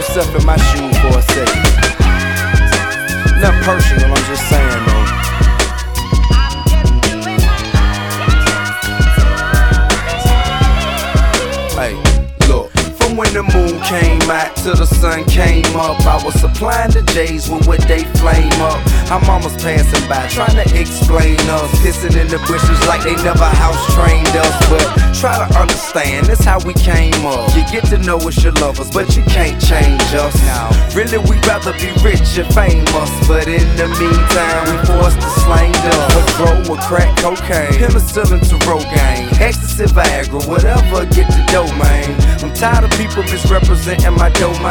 yourself in my shoes for a second. Nothing personal, I'm just saying though. Hey, look. From when the moon came out till the sun came up, I was supplying the J's with what they flame up. Our mamas passing by trying to explain us, pissing in the bushes like they never house trained us. But try to understand, that's how we came up. You get to know us your lovers, but you can't change us. Now, really we'd rather be rich and famous, but in the meantime we forced to slang dust. Grow with crack cocaine, penicillin to Rogaine, ecstasy, Viagra, whatever, get the dough, man. I'm tired of people misrepresenting my domain.